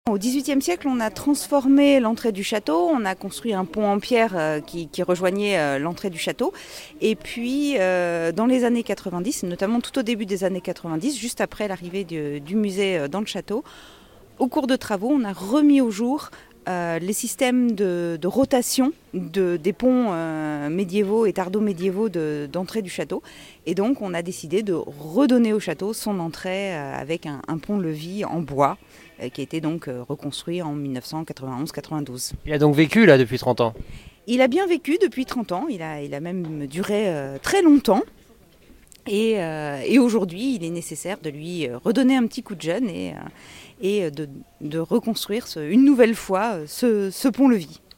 Au XVIIIe siècle, on a transformé l'entrée du château, on a construit un pont en pierre qui rejoignait l'entrée du château. Et puis, dans les années 90, notamment tout au début des années 90, juste après l'arrivée du musée dans le château, au cours de travaux, on a remis au jour les systèmes de rotation des ponts médiévaux et tardo-médiévaux d'entrée du château. Et donc, on a décidé de redonner au château son entrée avec un pont-levis en bois qui a été donc reconstruit en 1991-92. Il a donc vécu là depuis 30 ans. Il a bien vécu depuis 30 ans, il a même duré très longtemps. Et aujourd'hui, il est nécessaire de lui redonner un petit coup de jeune et de reconstruire une nouvelle fois ce pont-levis.